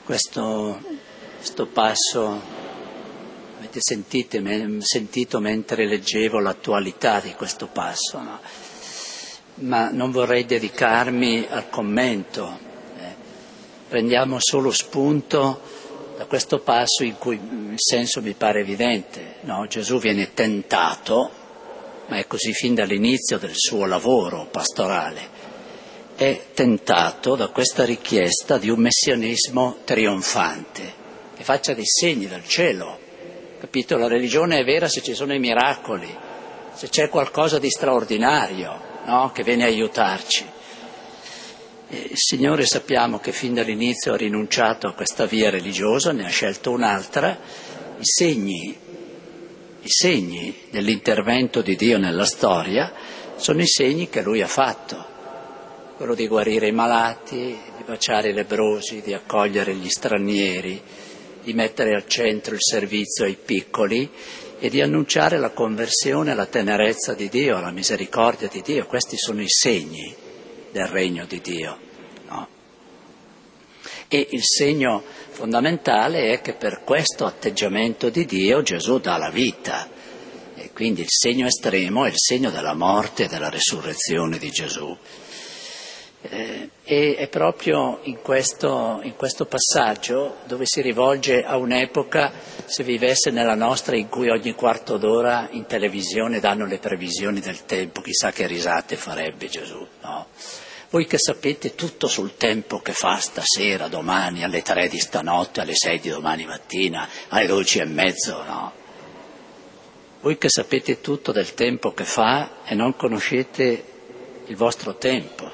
Questo passo avete sentito mentre leggevo l'attualità di questo passo, no? Ma non vorrei dedicarmi al commento. Prendiamo solo spunto da questo passo in cui il senso mi pare evidente, no? Gesù viene tentato, ma è così fin dall'inizio del suo lavoro pastorale. È tentato da questa richiesta di un messianismo trionfante, che faccia dei segni dal cielo. Capito? La religione è vera se ci sono i miracoli, se c'è qualcosa di straordinario, no? Che viene a aiutarci. Il Signore sappiamo che fin dall'inizio ha rinunciato a questa via religiosa, ne ha scelto un'altra. I segni dell'intervento di Dio nella storia sono i segni che Lui ha fatto. Quello di guarire i malati, di baciare i lebbrosi, di accogliere gli stranieri, di mettere al centro il servizio ai piccoli e di annunciare la conversione, la tenerezza di Dio, la misericordia di Dio. Questi sono i segni del regno di Dio, no? E il segno fondamentale è che per questo atteggiamento di Dio Gesù dà la vita. E quindi il segno estremo è il segno della morte e della resurrezione di Gesù. E è proprio in questo passaggio dove si rivolge a un'epoca, se vivesse nella nostra, in cui ogni quarto d'ora in televisione danno le previsioni del tempo, chissà che risate farebbe Gesù, no? Voi che sapete tutto sul tempo che fa stasera, domani, alle 3 di stanotte, alle 6 di domani mattina, alle 12:30, no? Voi che sapete tutto del tempo che fa e non conoscete il vostro tempo.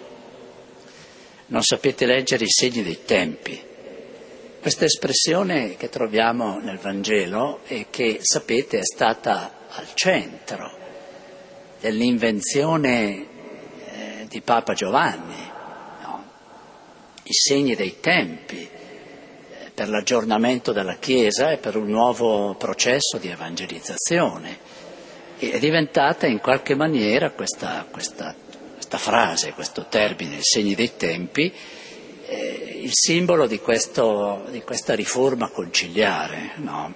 Non sapete leggere i segni dei tempi. Questa espressione che troviamo nel Vangelo e che, sapete, è stata al centro dell'invenzione di Papa Giovanni, no? I segni dei tempi per l'aggiornamento della Chiesa e per un nuovo processo di evangelizzazione. E è diventata in qualche maniera questa frase, questo termine, i segni dei tempi, il simbolo di questa riforma conciliare, no?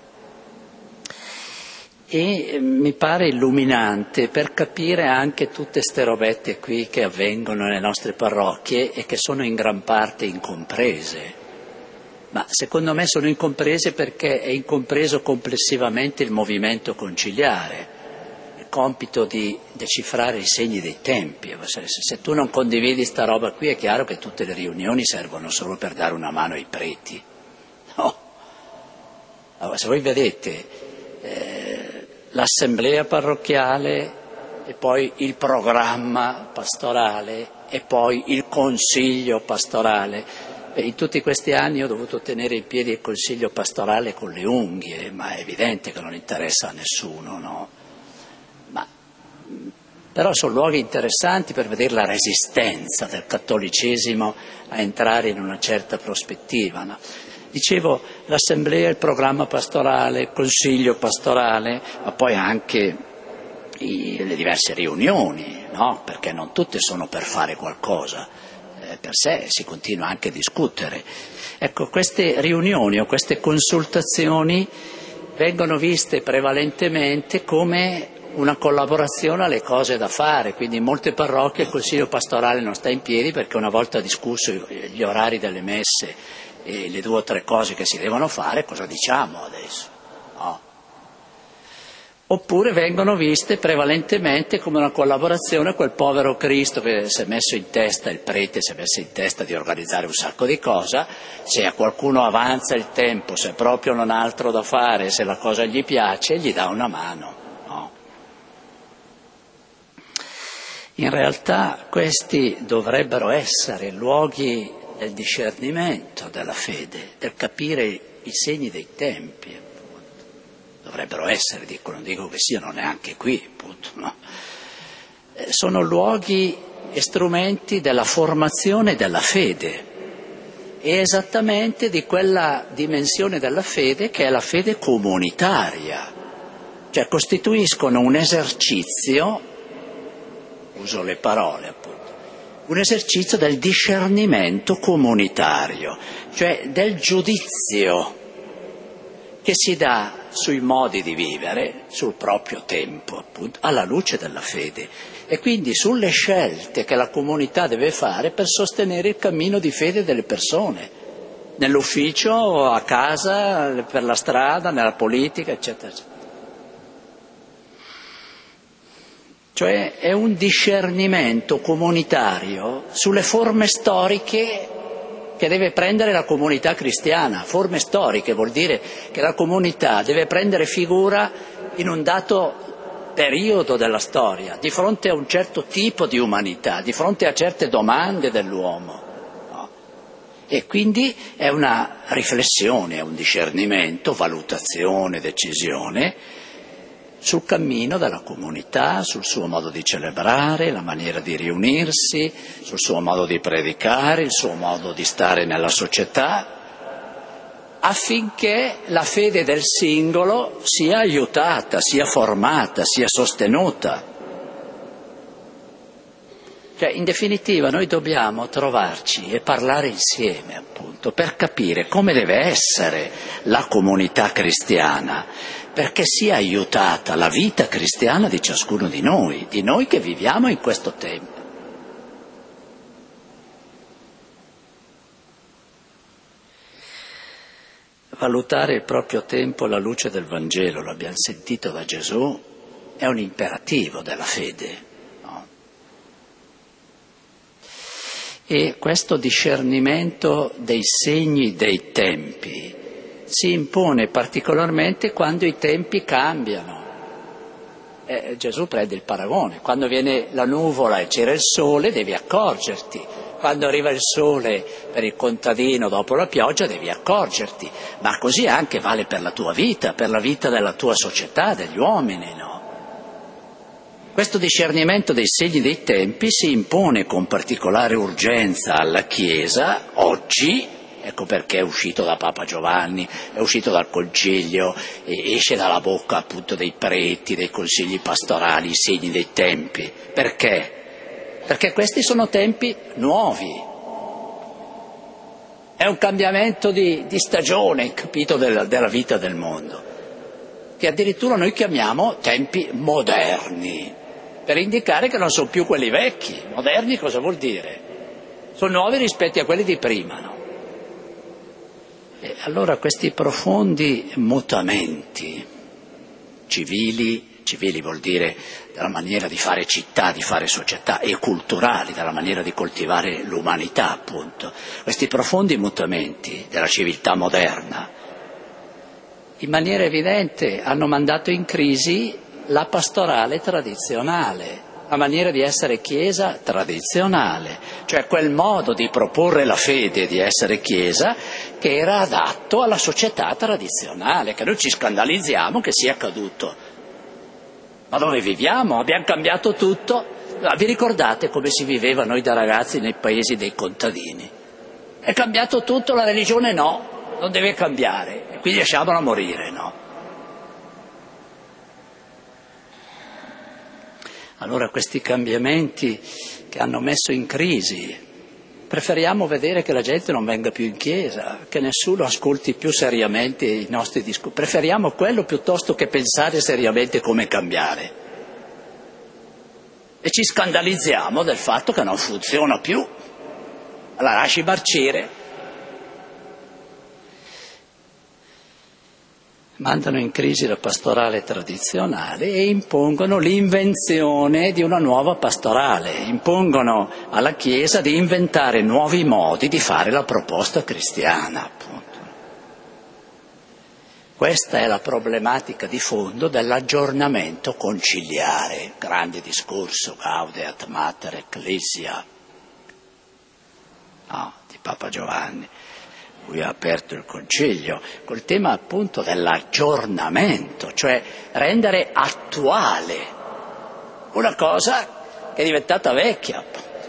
E mi pare illuminante per capire anche tutte ste robette qui che avvengono nelle nostre parrocchie e che sono in gran parte incomprese. Ma secondo me sono incomprese perché è incompreso complessivamente il movimento conciliare. Compito di decifrare i segni dei tempi. Se tu non condividi sta roba qui è chiaro che tutte le riunioni servono solo per dare una mano ai preti, no? Allora, se voi vedete l'assemblea parrocchiale e poi il programma pastorale e poi il consiglio pastorale, in tutti questi anni ho dovuto tenere in piedi il consiglio pastorale con le unghie, ma è evidente che non interessa a nessuno, no? Però sono luoghi interessanti per vedere la resistenza del cattolicesimo a entrare in una certa prospettiva, no? Dicevo, l'assemblea, il programma pastorale, il consiglio pastorale, ma poi anche le diverse riunioni, no? Perché non tutte sono per fare qualcosa, per sé si continua anche a discutere. Ecco, queste riunioni o queste consultazioni vengono viste prevalentemente come una collaborazione alle cose da fare, quindi in molte parrocchie il consiglio pastorale non sta in piedi perché una volta discusso gli orari delle messe e le 2 o 3 cose che si devono fare, cosa diciamo adesso? No. Oppure vengono viste prevalentemente come una collaborazione a quel povero Cristo che si è messo in testa, il prete si è messo in testa di organizzare un sacco di cose, se a qualcuno avanza il tempo, se proprio non ha altro da fare, se la cosa gli piace, gli dà una mano. In realtà questi dovrebbero essere luoghi del discernimento della fede, del capire i segni dei tempi, appunto. Dovrebbero essere, non dico che siano neanche qui, appunto, no? Sono luoghi e strumenti della formazione della fede e esattamente di quella dimensione della fede che è la fede comunitaria, cioè costituiscono un esercizio, uso le parole appunto, un esercizio del discernimento comunitario, cioè del giudizio che si dà sui modi di vivere, sul proprio tempo, appunto, alla luce della fede, e quindi sulle scelte che la comunità deve fare per sostenere il cammino di fede delle persone, nell'ufficio, a casa, per la strada, nella politica, eccetera, eccetera. Cioè è un discernimento comunitario sulle forme storiche che deve prendere la comunità cristiana. Forme storiche vuol dire che la comunità deve prendere figura in un dato periodo della storia, di fronte a un certo tipo di umanità, di fronte a certe domande dell'uomo. No? E quindi è una riflessione, è un discernimento, valutazione, decisione sul cammino della comunità, sul suo modo di celebrare, la maniera di riunirsi, sul suo modo di predicare, il suo modo di stare nella società, affinché la fede del singolo sia aiutata, sia formata, sia sostenuta. Cioè, in definitiva, noi dobbiamo trovarci e parlare insieme, appunto, per capire come deve essere la comunità cristiana, perché sia aiutata la vita cristiana di ciascuno di noi che viviamo in questo tempo. Valutare il proprio tempo alla luce del Vangelo, lo abbiamo sentito da Gesù, è un imperativo della fede. No? E questo discernimento dei segni dei tempi si impone particolarmente quando i tempi cambiano. Gesù prende il paragone: quando viene la nuvola e c'era il sole devi accorgerti, quando arriva il sole per il contadino dopo la pioggia devi accorgerti, ma così anche vale per la tua vita, per la vita della tua società, degli uomini, no? Questo discernimento dei segni dei tempi si impone con particolare urgenza alla Chiesa oggi. Ecco perché è uscito da Papa Giovanni, è uscito dal Concilio, e esce dalla bocca appunto dei preti, dei consigli pastorali, i segni dei tempi. Perché? Perché questi sono tempi nuovi. È un cambiamento di stagione, capito, della vita del mondo, che addirittura noi chiamiamo tempi moderni, per indicare che non sono più quelli vecchi. Moderni cosa vuol dire? Sono nuovi rispetto a quelli di prima, no? E allora questi profondi mutamenti civili vuol dire della maniera di fare città, di fare società, e culturali, dalla maniera di coltivare l'umanità, appunto. Questi profondi mutamenti della civiltà moderna, in maniera evidente, hanno mandato in crisi la pastorale tradizionale, la maniera di essere Chiesa tradizionale, cioè quel modo di proporre la fede, di essere Chiesa, che era adatto alla società tradizionale, che noi ci scandalizziamo che sia accaduto. Ma dove viviamo? Abbiamo cambiato tutto. Vi ricordate come si viveva noi da ragazzi nei paesi dei contadini? È cambiato tutto, la religione no, non deve cambiare, e quindi lasciamola morire, no? Allora questi cambiamenti che hanno messo in crisi, preferiamo vedere che la gente non venga più in chiesa, che nessuno ascolti più seriamente i nostri discorsi, preferiamo quello piuttosto che pensare seriamente come cambiare. E ci scandalizziamo del fatto che non funziona più, la lasci marcire. Mandano in crisi la pastorale tradizionale e impongono l'invenzione di una nuova pastorale, impongono alla Chiesa di inventare nuovi modi di fare la proposta cristiana, appunto. Questa è la problematica di fondo dell'aggiornamento conciliare, grande discorso Gaudeat Mater Ecclesia, di Papa Giovanni. Lui ha aperto il concilio col tema appunto dell'aggiornamento, cioè rendere attuale una cosa che è diventata vecchia.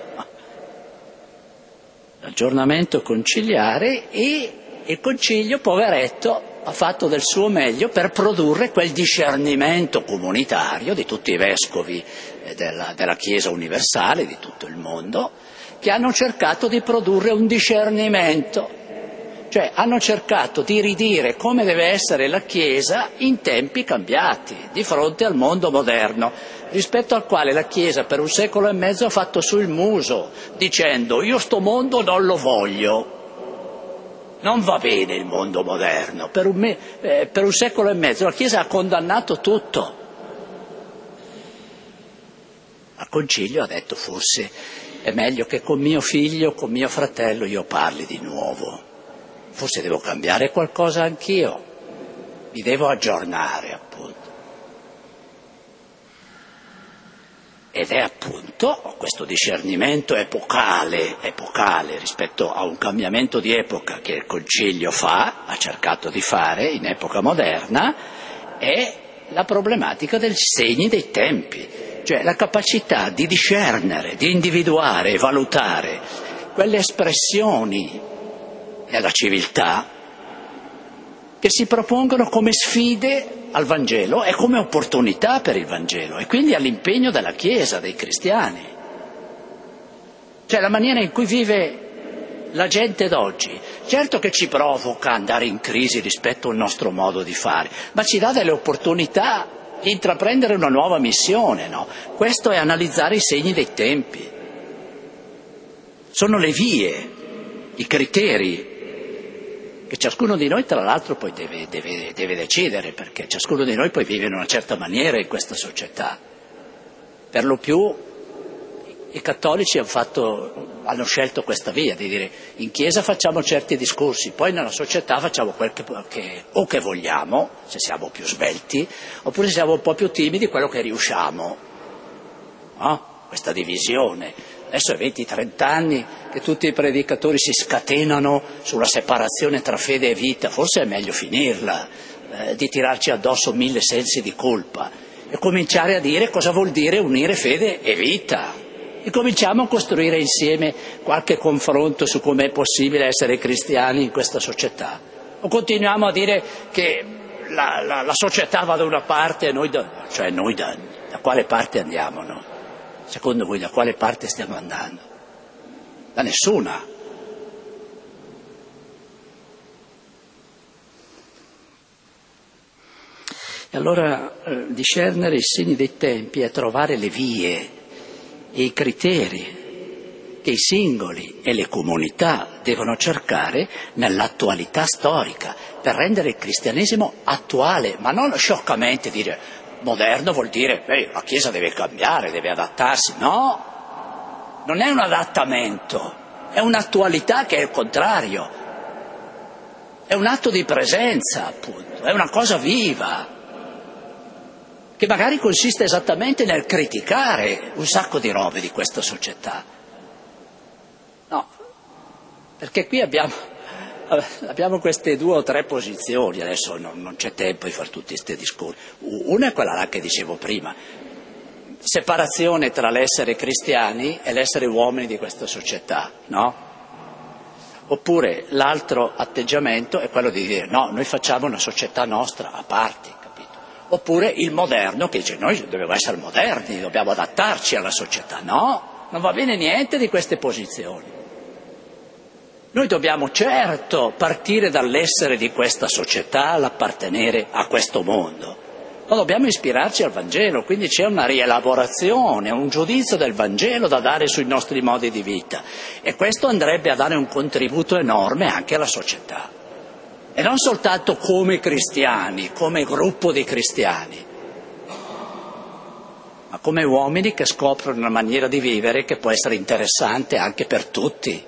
L'aggiornamento conciliare, e il concilio, poveretto, ha fatto del suo meglio per produrre quel discernimento comunitario di tutti i vescovi della Chiesa universale, di tutto il mondo, che hanno cercato di produrre un discernimento, cioè hanno cercato di ridire come deve essere la Chiesa in tempi cambiati, di fronte al mondo moderno, rispetto al quale la Chiesa per 1 secolo e mezzo ha fatto sul muso, dicendo io sto mondo non lo voglio. Non va bene il mondo moderno. Per 1 secolo e mezzo la Chiesa ha condannato tutto. Al Concilio ha detto forse è meglio che con mio figlio, con mio fratello io parli di nuovo. Forse devo cambiare qualcosa anch'io. Mi devo aggiornare, appunto. Ed è appunto questo discernimento epocale rispetto a un cambiamento di epoca che il Concilio ha cercato di fare in epoca moderna, è la problematica dei segni dei tempi, cioè la capacità di discernere, di individuare e valutare quelle espressioni nella civiltà che si propongono come sfide al Vangelo e come opportunità per il Vangelo e quindi all'impegno della Chiesa, dei cristiani. Cioè la maniera in cui vive la gente d'oggi, certo che ci provoca andare in crisi rispetto al nostro modo di fare, ma ci dà delle opportunità di intraprendere una nuova missione, no? Questo è analizzare i segni dei tempi. Sono le vie, i criteri che ciascuno di noi tra l'altro poi deve decidere, perché ciascuno di noi poi vive in una certa maniera in questa società. Per lo più i cattolici hanno scelto questa via, di dire in chiesa facciamo certi discorsi, poi nella società facciamo quel che vogliamo, se siamo più svelti, oppure se siamo un po' più timidi, quello che riusciamo. No? Questa divisione. Adesso è 20-30 anni che tutti i predicatori si scatenano sulla separazione tra fede e vita, forse è meglio finirla, di tirarci addosso 1000 sensi di colpa e cominciare a dire cosa vuol dire unire fede e vita. E cominciamo a costruire insieme qualche confronto su come è possibile essere cristiani in questa società. O continuiamo a dire che la società va da una parte e noi da quale parte andiamo noi? Secondo voi da quale parte stiamo andando? Da nessuna. E allora discernere i segni dei tempi è trovare le vie e i criteri che i singoli e le comunità devono cercare nell'attualità storica per rendere il cristianesimo attuale, ma non scioccamente dire moderno vuol dire la Chiesa deve cambiare, deve adattarsi. No, non è un adattamento, è un'attualità che è il contrario, è un atto di presenza, appunto, è una cosa viva, che magari consiste esattamente nel criticare un sacco di robe di questa società. No, perché qui abbiamo queste 2 o 3 posizioni, adesso non c'è tempo di fare tutti questi discorsi. Una è quella là che dicevo prima, separazione tra l'essere cristiani e l'essere uomini di questa società, no? Oppure l'altro atteggiamento è quello di dire no, noi facciamo una società nostra a parte, capito? Oppure il moderno che dice noi dobbiamo essere moderni, dobbiamo adattarci alla società. No, non va bene niente di queste posizioni. Noi dobbiamo certo partire dall'essere di questa società, l'appartenere a questo mondo, ma dobbiamo ispirarci al Vangelo, quindi c'è una rielaborazione, un giudizio del Vangelo da dare sui nostri modi di vita e questo andrebbe a dare un contributo enorme anche alla società. E non soltanto come cristiani, come gruppo di cristiani, ma come uomini che scoprono una maniera di vivere che può essere interessante anche per tutti.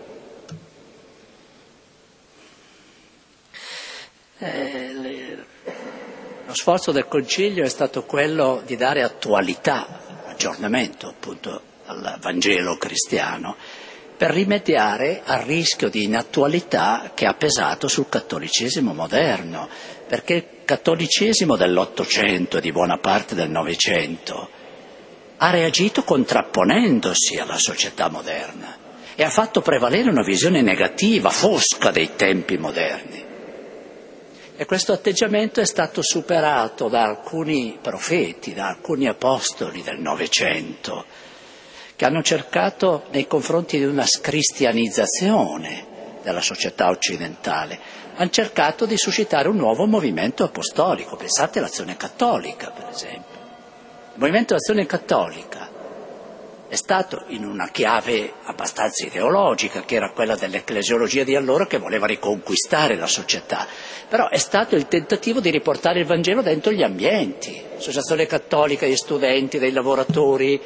Lo sforzo del Concilio è stato quello di dare attualità, aggiornamento appunto al Vangelo cristiano, per rimediare al rischio di inattualità che ha pesato sul cattolicesimo moderno, perché il cattolicesimo dell'Ottocento e di buona parte del Novecento ha reagito contrapponendosi alla società moderna e ha fatto prevalere una visione negativa, fosca dei tempi moderni. E questo atteggiamento è stato superato da alcuni profeti, da alcuni apostoli del Novecento, che hanno cercato nei confronti di una scristianizzazione della società occidentale, hanno cercato di suscitare un nuovo movimento apostolico. Pensate all'Azione Cattolica, per esempio. Il movimento dell'Azione Cattolica è stato in una chiave abbastanza ideologica, che era quella dell'ecclesiologia di allora, che voleva riconquistare la società, però è stato il tentativo di riportare il Vangelo dentro gli ambienti, l'associazione cattolica degli studenti, dei lavoratori,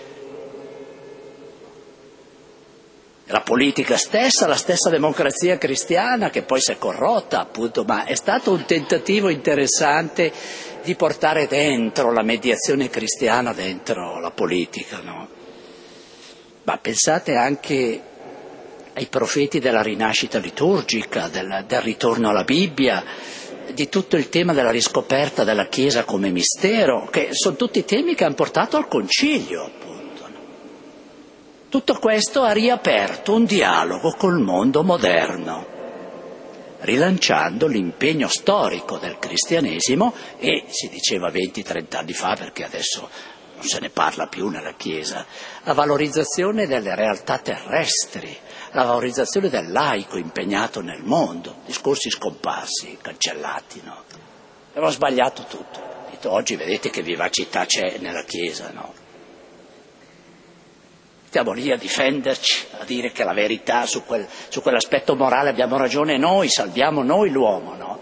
la politica stessa, la stessa democrazia cristiana, che poi si è corrotta appunto, ma è stato un tentativo interessante di portare dentro la mediazione cristiana dentro la politica, no? Ma pensate anche ai profeti della rinascita liturgica, del ritorno alla Bibbia, di tutto il tema della riscoperta della Chiesa come mistero, che sono tutti temi che hanno portato al Concilio, appunto. No? Tutto questo ha riaperto un dialogo col mondo moderno, rilanciando l'impegno storico del cristianesimo e, si diceva 20-30 anni fa, perché adesso non se ne parla più nella Chiesa, la valorizzazione delle realtà terrestri, la valorizzazione del laico impegnato nel mondo, discorsi scomparsi, cancellati, no? Abbiamo sbagliato tutto. Oggi vedete che vivacità c'è nella Chiesa, no? Stiamo lì a difenderci, a dire che la verità su quell'aspetto morale abbiamo ragione noi, salviamo noi l'uomo, no?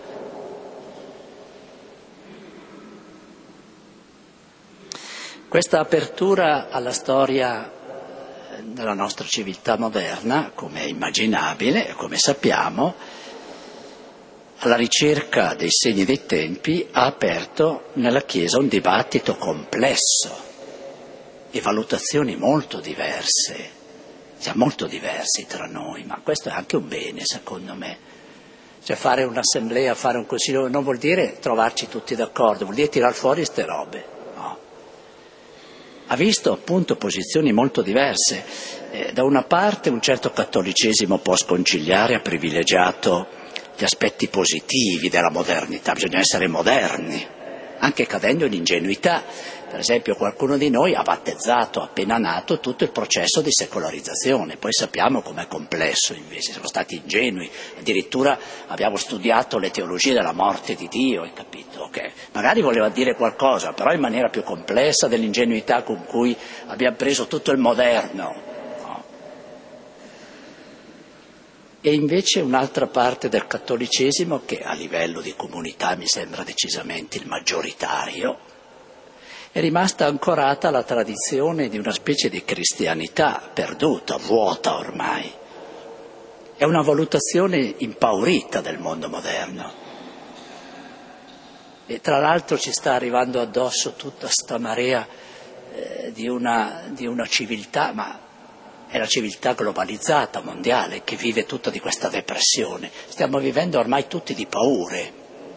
Questa apertura alla storia della nostra civiltà moderna, come è immaginabile e come sappiamo, alla ricerca dei segni dei tempi, ha aperto nella Chiesa un dibattito complesso di valutazioni molto diverse. Siamo molto diversi tra noi, ma questo è anche un bene, secondo me. Cioè fare un'assemblea, fare un consiglio non vuol dire trovarci tutti d'accordo, vuol dire tirar fuori ste robe. Ha visto appunto posizioni molto diverse. Da una parte un certo cattolicesimo post-conciliare ha privilegiato gli aspetti positivi della modernità, bisogna essere moderni, anche cadendo in ingenuità. Per esempio qualcuno di noi ha battezzato appena nato tutto il processo di secolarizzazione, poi sappiamo com'è complesso invece, siamo stati ingenui, addirittura abbiamo studiato le teologie della morte di Dio, hai capito? Okay. Magari voleva dire qualcosa, però in maniera più complessa dell'ingenuità con cui abbiamo preso tutto il moderno. No? E invece un'altra parte del cattolicesimo, che a livello di comunità mi sembra decisamente il maggioritario, è rimasta ancorata alla tradizione di una specie di cristianità perduta, vuota ormai. È una valutazione impaurita del mondo moderno. E tra l'altro ci sta arrivando addosso tutta sta marea di una civiltà, ma è la civiltà globalizzata, mondiale, che vive tutta di questa depressione. Stiamo vivendo ormai tutti di paure.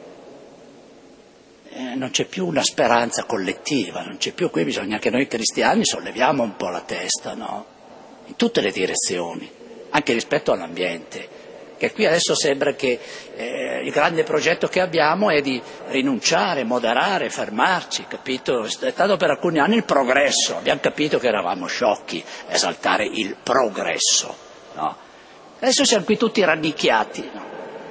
Non c'è più una speranza collettiva, non c'è più, qui bisogna che noi cristiani solleviamo un po' la testa, no? In tutte le direzioni, anche rispetto all'ambiente, che qui adesso sembra che il grande progetto che abbiamo è di rinunciare, moderare, fermarci, capito? È stato per alcuni anni il progresso, abbiamo capito che eravamo sciocchi a esaltare il progresso, no? Adesso siamo qui tutti rannicchiati, no?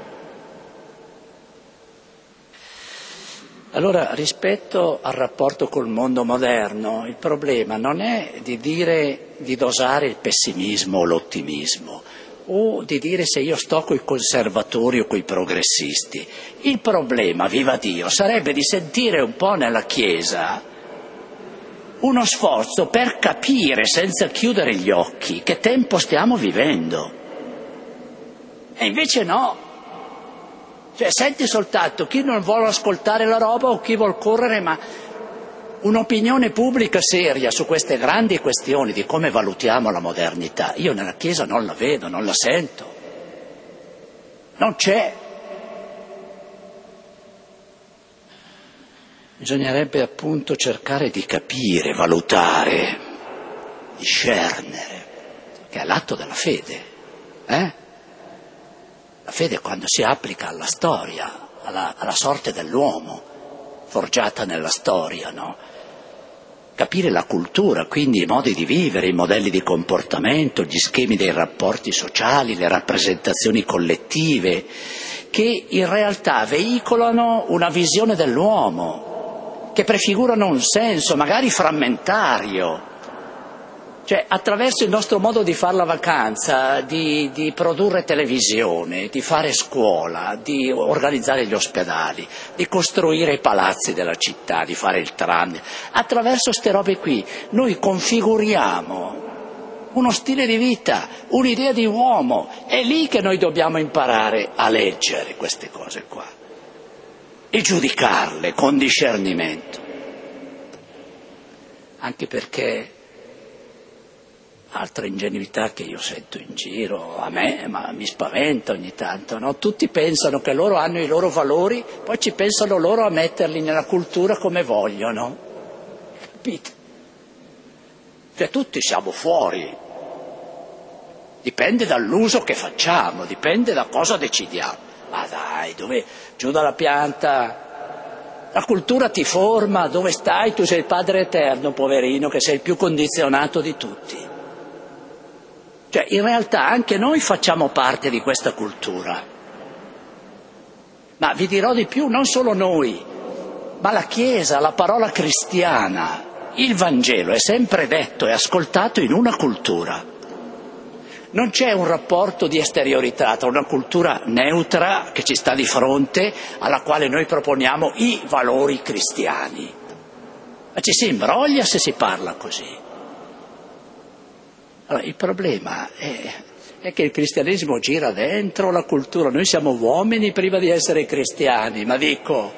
Allora, rispetto al rapporto col mondo moderno, il problema non è di dosare il pessimismo o l'ottimismo, o di dire se io sto coi conservatori o coi progressisti. Il problema, viva Dio, sarebbe di sentire un po' nella Chiesa uno sforzo per capire senza chiudere gli occhi che tempo stiamo vivendo. E invece no. Cioè, senti soltanto chi non vuole ascoltare la roba o chi vuol correre, ma un'opinione pubblica seria su queste grandi questioni di come valutiamo la modernità, io nella Chiesa non la vedo, non la sento, non c'è. Bisognerebbe appunto cercare di capire, valutare, discernere, che è l'atto della fede, La fede quando si applica alla storia, alla sorte dell'uomo, forgiata nella storia, no? capire la cultura, quindi i modi di vivere, i modelli di comportamento, gli schemi dei rapporti sociali, le rappresentazioni collettive, che in realtà veicolano una visione dell'uomo, che prefigurano un senso, magari frammentario. Cioè, attraverso il nostro modo di fare la vacanza, di produrre televisione, di fare scuola, di organizzare gli ospedali, di costruire i palazzi della città, di fare il tram, attraverso queste robe qui noi configuriamo uno stile di vita, un'idea di uomo. È lì che noi dobbiamo imparare a leggere queste cose qua e giudicarle con discernimento. Anche perché altra ingenuità che io sento in giro, a me, ma mi spaventa ogni tanto, no? Tutti pensano che loro hanno i loro valori, poi ci pensano loro a metterli nella cultura come vogliono. Capite? Cioè tutti siamo fuori. Dipende dall'uso che facciamo, dipende da cosa decidiamo. Ma dai, dove? Giù dalla pianta. La cultura ti forma, dove stai? Tu sei il Padre Eterno, poverino, che sei il più condizionato di tutti. Cioè, in realtà anche noi facciamo parte di questa cultura. Ma vi dirò di più, non solo noi, ma la Chiesa, la parola cristiana, il Vangelo è sempre detto e ascoltato in una cultura. Non c'è un rapporto di esteriorità tra una cultura neutra che ci sta di fronte, alla quale noi proponiamo i valori cristiani. Ma ci si imbroglia se si parla così. Allora, il problema è che il cristianesimo gira dentro la cultura. Noi siamo uomini prima di essere cristiani, ma dico,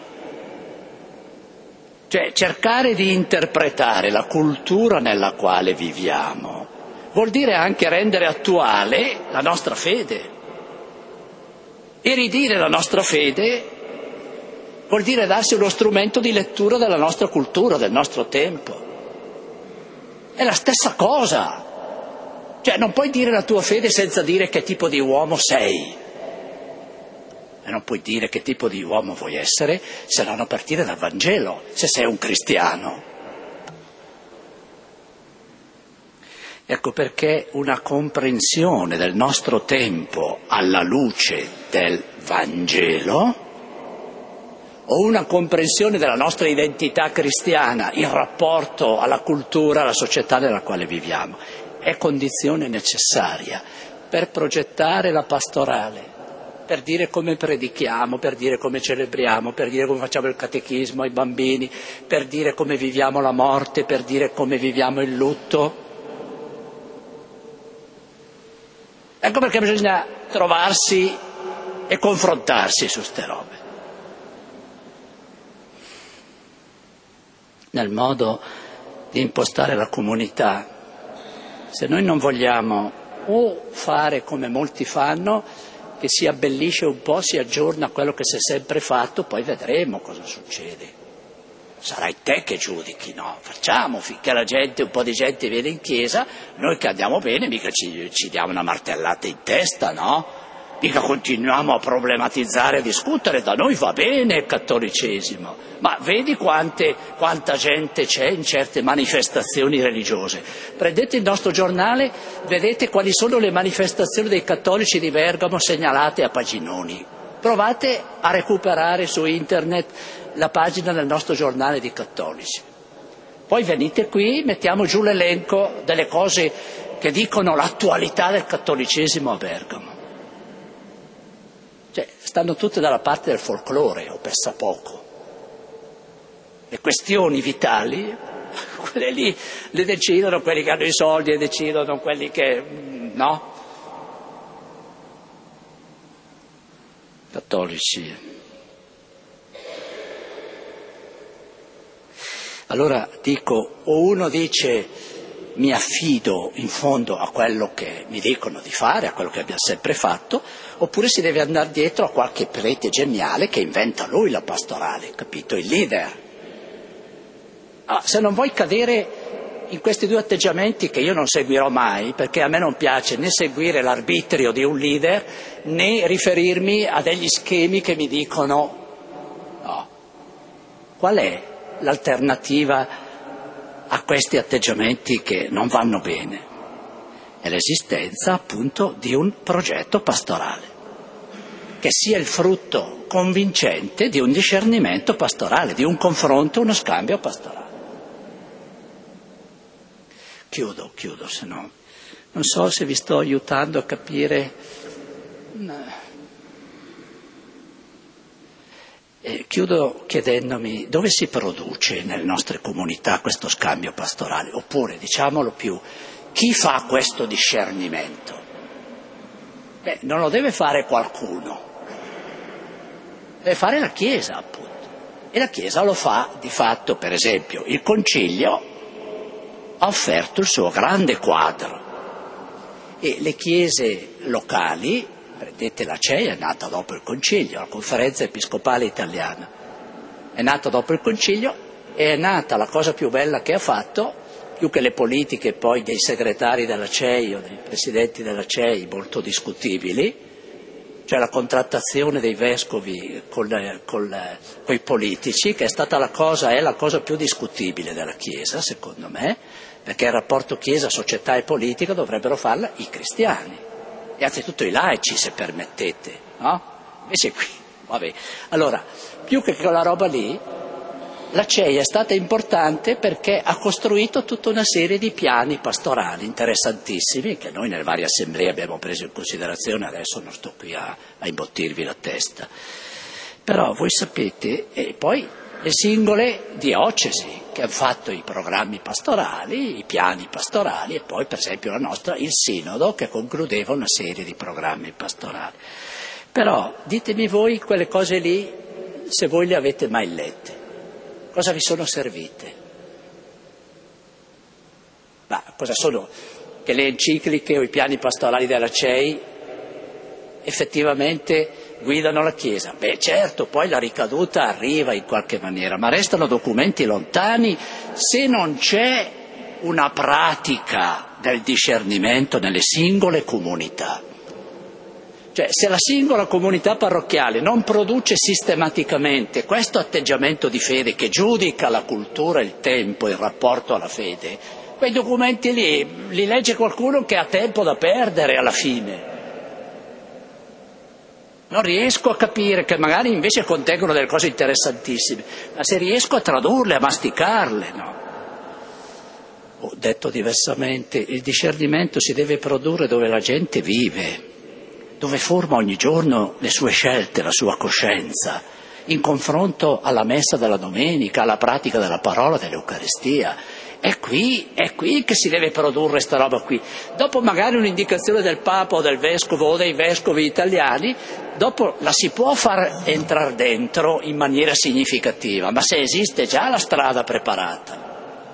cioè cercare di interpretare la cultura nella quale viviamo vuol dire anche rendere attuale la nostra fede. E ridire la nostra fede vuol dire darsi uno strumento di lettura della nostra cultura, del nostro tempo. È la stessa cosa. Cioè non puoi dire la tua fede senza dire che tipo di uomo sei. E non puoi dire che tipo di uomo vuoi essere se non a partire dal Vangelo, se sei un cristiano. Ecco perché una comprensione del nostro tempo alla luce del Vangelo, o una comprensione della nostra identità cristiana in rapporto alla cultura, alla società nella quale viviamo, è condizione necessaria per progettare la pastorale, per dire come predichiamo, per dire come celebriamo, per dire come facciamo il catechismo ai bambini, per dire come viviamo la morte, per dire come viviamo il lutto. Ecco perché bisogna trovarsi e confrontarsi su ste robe. Nel modo di impostare la comunità. Se noi non vogliamo o fare come molti fanno, che si abbellisce un po', si aggiorna a quello che si è sempre fatto, poi vedremo cosa succede. Sarai te che giudichi, no? Facciamo finché la gente, un po' di gente viene in chiesa, noi che andiamo bene, mica ci diamo una martellata in testa, no? Mica continuiamo a problematizzare, a discutere, da noi va bene il cattolicesimo, ma vedi quanta gente c'è in certe manifestazioni religiose. Prendete il nostro giornale, vedete quali sono le manifestazioni dei cattolici di Bergamo segnalate a paginoni. Provate a recuperare su internet la pagina del nostro giornale di cattolici. Poi venite qui, mettiamo giù l'elenco delle cose che dicono l'attualità del cattolicesimo a Bergamo. Cioè, stanno tutte dalla parte del folklore, o pressappoco. Le questioni vitali, quelle lì le decidono quelli che hanno i soldi e decidono quelli che no. Cattolici. Allora dico, o uno dice mi affido in fondo a quello che mi dicono di fare, a quello che abbiamo sempre fatto, oppure si deve andare dietro a qualche prete geniale che inventa lui la pastorale, capito? Il leader. Se non vuoi cadere in questi due atteggiamenti che io non seguirò mai, perché a me non piace né seguire l'arbitrio di un leader, né riferirmi a degli schemi che mi dicono no. Qual è l'alternativa a questi atteggiamenti che non vanno bene. È l'esistenza appunto di un progetto pastorale, che sia il frutto convincente di un discernimento pastorale, di un confronto, uno scambio pastorale. Chiudo, se no non so se vi sto aiutando a capire. Chiudo chiedendomi dove si produce nelle nostre comunità questo scambio pastorale, oppure, diciamolo più, chi fa questo discernimento? Non lo deve fare qualcuno, deve fare la Chiesa, appunto. E la Chiesa lo fa di fatto, per esempio, il Concilio ha offerto il suo grande quadro e le chiese locali, prendete la CEI, è nata dopo il Concilio, la Conferenza Episcopale Italiana, è nata dopo il Concilio e è nata la cosa più bella che ha fatto, più che le politiche poi dei segretari della CEI o dei presidenti della CEI molto discutibili, cioè la contrattazione dei vescovi con i politici, che è stata la cosa più discutibile della Chiesa, secondo me, perché il rapporto Chiesa, società e politica dovrebbero farla i cristiani, e anzitutto i laici, se permettete, no? Invece qui, vabbè. Allora, più che quella roba lì, la CEI è stata importante perché ha costruito tutta una serie di piani pastorali interessantissimi che noi nelle varie assemblee abbiamo preso in considerazione, adesso non sto qui a imbottirvi la testa. Però voi sapete, e poi le singole diocesi che hanno fatto i programmi pastorali, i piani pastorali, e poi per esempio la nostra, il Sinodo, che concludeva una serie di programmi pastorali. Però ditemi voi quelle cose lì, se voi le avete mai lette. Cosa vi sono servite? Ma cosa sono? Che le encicliche o i piani pastorali della CEI effettivamente guidano la Chiesa? Beh, certo, poi la ricaduta arriva in qualche maniera, ma restano documenti lontani se non c'è una pratica del discernimento nelle singole comunità. Cioè, se la singola comunità parrocchiale non produce sistematicamente questo atteggiamento di fede che giudica la cultura, il tempo, il rapporto alla fede, quei documenti lì li legge qualcuno che ha tempo da perdere alla fine. Non riesco a capire, che magari invece contengono delle cose interessantissime, ma se riesco a tradurle, a masticarle, no? Ho detto diversamente, il discernimento si deve produrre dove la gente vive, dove forma ogni giorno le sue scelte, la sua coscienza, in confronto alla messa della domenica, alla pratica della parola, dell'Eucaristia. È qui che si deve produrre sta roba qui. Dopo magari un'indicazione del Papa o del Vescovo o dei Vescovi italiani, dopo la si può far entrare dentro in maniera significativa, ma se esiste già la strada preparata.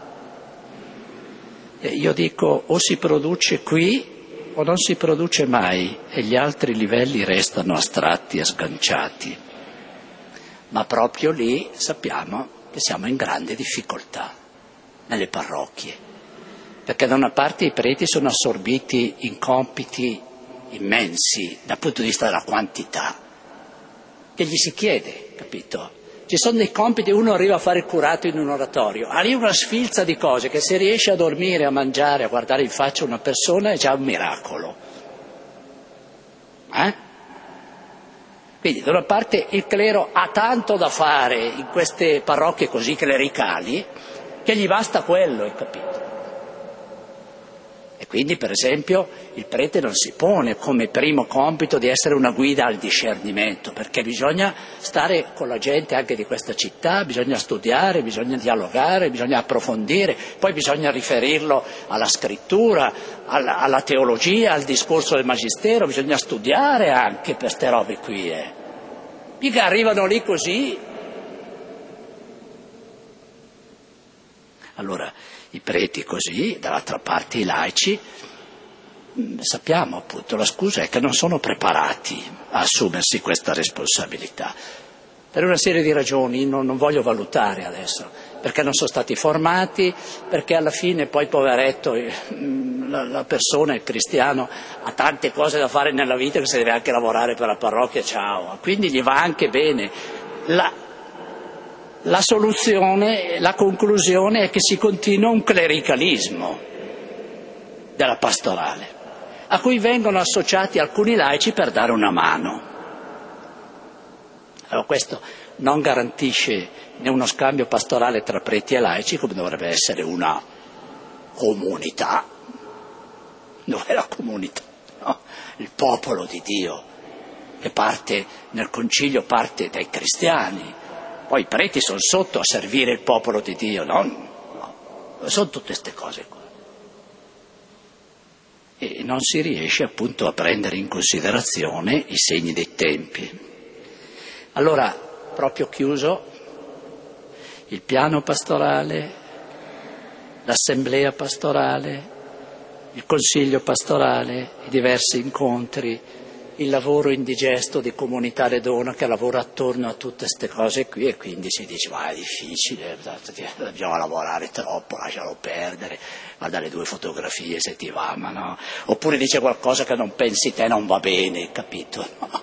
Io dico, o si produce qui o non si produce mai e gli altri livelli restano astratti e sganciati. Ma proprio lì sappiamo che siamo in grande difficoltà nelle parrocchie, perché da una parte i preti sono assorbiti in compiti immensi dal punto di vista della quantità, che gli si chiede, capito? Ci sono dei compiti, uno arriva a fare il curato in un oratorio, ha lì una sfilza di cose che se riesce a dormire, a mangiare, a guardare in faccia una persona è già un miracolo. Quindi da una parte il clero ha tanto da fare in queste parrocchie così clericali che gli basta quello, hai capito? E quindi, per esempio, il prete non si pone come primo compito di essere una guida al discernimento, perché bisogna stare con la gente anche di questa città, bisogna studiare, bisogna dialogare, bisogna approfondire, poi bisogna riferirlo alla scrittura, alla teologia, al discorso del magistero, bisogna studiare anche per ste robe qui. Mica arrivano lì così. Allora, i preti così, dall'altra parte i laici, sappiamo appunto, la scusa è che non sono preparati a assumersi questa responsabilità, per una serie di ragioni, non voglio valutare adesso, perché non sono stati formati, perché alla fine poi poveretto la persona, il cristiano, ha tante cose da fare nella vita che si deve anche lavorare per la parrocchia, ciao, quindi gli va anche bene. la soluzione, la conclusione è che si continua un clericalismo della pastorale, a cui vengono associati alcuni laici per dare una mano. Allora questo non garantisce né uno scambio pastorale tra preti e laici, come dovrebbe essere una comunità. Dov'è la comunità? No? Il popolo di Dio, che parte nel concilio, parte dai cristiani. Poi i preti sono sotto a servire il popolo di Dio, no? Sono tutte queste cose qua. E non si riesce appunto a prendere in considerazione i segni dei tempi. Allora, proprio chiuso, il piano pastorale, l'assemblea pastorale, il consiglio pastorale, i diversi incontri, il lavoro indigesto di Comunità Redona che lavora attorno a tutte queste cose qui, e quindi si dice ma è difficile, dobbiamo lavorare troppo, lascialo perdere, guarda le 2 fotografie se ti va, ma no. Oppure dice qualcosa che non pensi te, non va bene, capito? No.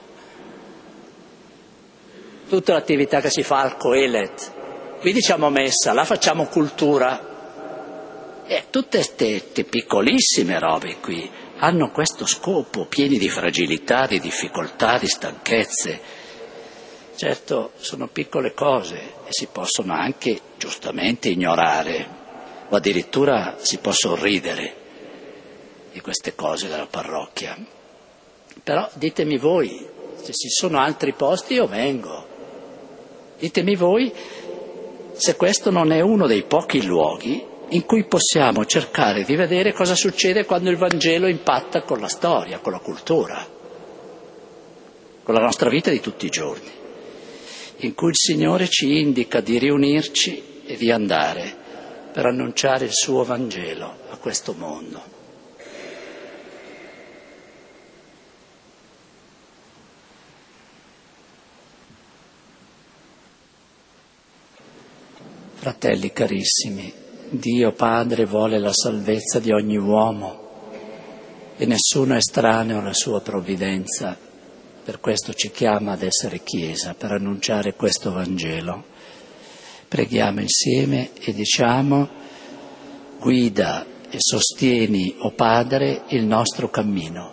Tutta l'attività che si fa al Coelet, qui diciamo messa, là facciamo cultura, e tutte queste piccolissime robe qui hanno questo scopo, pieni di fragilità, di difficoltà, di stanchezze. Certo, sono piccole cose e si possono anche giustamente ignorare, o addirittura si può sorridere di queste cose della parrocchia. Però ditemi voi, se ci sono altri posti io vengo. Ditemi voi se questo non è uno dei pochi luoghi in cui possiamo cercare di vedere cosa succede quando il Vangelo impatta con la storia, con la cultura, con la nostra vita di tutti i giorni, in cui il Signore ci indica di riunirci e di andare per annunciare il suo Vangelo a questo mondo. Fratelli carissimi, Dio Padre vuole la salvezza di ogni uomo e nessuno è estraneo alla sua provvidenza. Per questo ci chiama ad essere Chiesa, per annunciare questo Vangelo. Preghiamo insieme e diciamo: guida e sostieni, o Padre, il nostro cammino.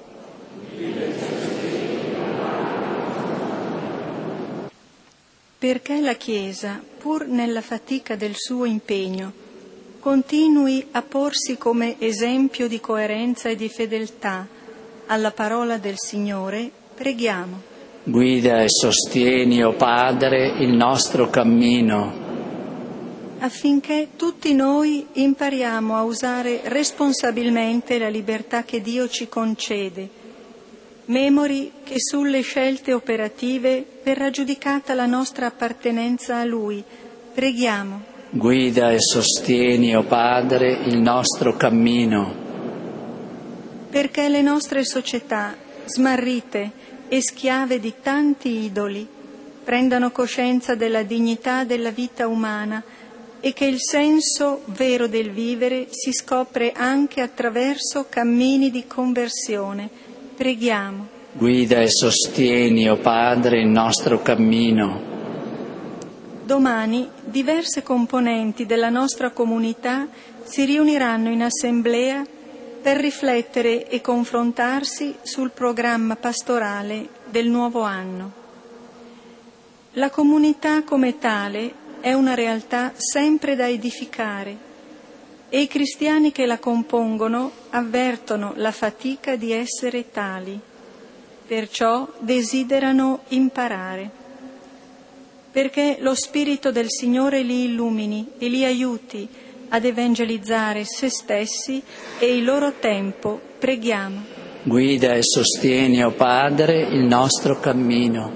Perché la Chiesa, pur nella fatica del suo impegno, continui a porsi come esempio di coerenza e di fedeltà alla parola del Signore, preghiamo. Guida e sostieni, o Padre, il nostro cammino. Affinché tutti noi impariamo a usare responsabilmente la libertà che Dio ci concede, memori che sulle scelte operative verrà giudicata la nostra appartenenza a Lui. Preghiamo. Guida e sostieni, o Padre, il nostro cammino. Perché le nostre società, smarrite e schiave di tanti idoli, prendano coscienza della dignità della vita umana e che il senso vero del vivere si scopre anche attraverso cammini di conversione. Preghiamo. Guida e sostieni, o Padre, il nostro cammino. Domani diverse componenti della nostra comunità si riuniranno in assemblea per riflettere e confrontarsi sul programma pastorale del nuovo anno. La comunità come tale è una realtà sempre da edificare e i cristiani che la compongono avvertono la fatica di essere tali, perciò desiderano imparare, perché lo Spirito del Signore li illumini e li aiuti ad evangelizzare se stessi e il loro tempo. Preghiamo. Guida e sostieni, o Padre, il nostro cammino.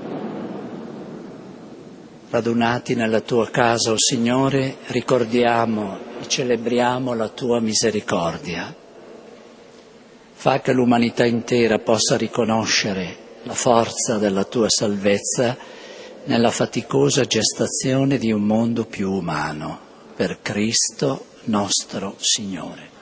Radunati nella tua casa, o Signore, ricordiamo e celebriamo la tua misericordia. Fa che l'umanità intera possa riconoscere la forza della tua salvezza nella faticosa gestazione di un mondo più umano, per Cristo nostro Signore.